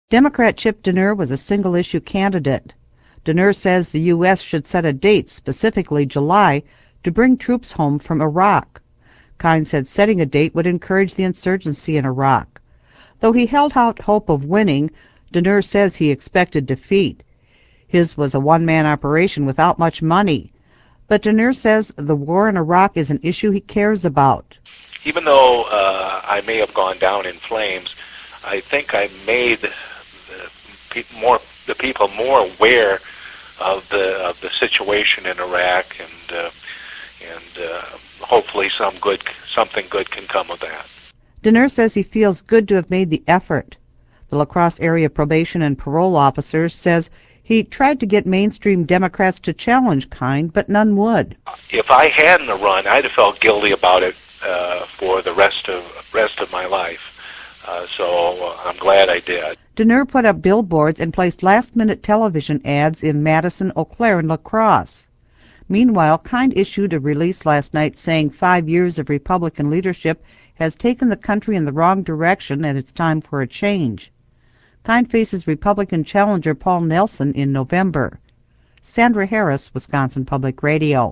Democrat Chip Denner was a single-issue candidate. Denner says the U.S. should set a date, specifically July, to bring troops home from Iraq. Kine said setting a date would encourage the insurgency in Iraq. Though he held out hope of winning, Denner says he expected defeat. His was a one-man operation without much money. But Denner says the war in Iraq is an issue he cares about. Even though I may have gone down in flames, I think I made the people more aware of the situation in Iraq, and hopefully something good can come of that. Denner says he feels good to have made the effort. The La Crosse area probation and parole officer says he tried to get mainstream Democrats to challenge Kine, but none would. If I hadn't run, I'd have felt guilty about it for the rest of my life. So I'm glad I did. Denner put up billboards and placed last-minute television ads in Madison, Eau Claire, and La Crosse. Meanwhile, Kine issued a release last night saying 5 years of Republican leadership has taken the country in the wrong direction and it's time for a change. Kine faces Republican challenger Paul Nelson in November. Sandra Harris, Wisconsin Public Radio.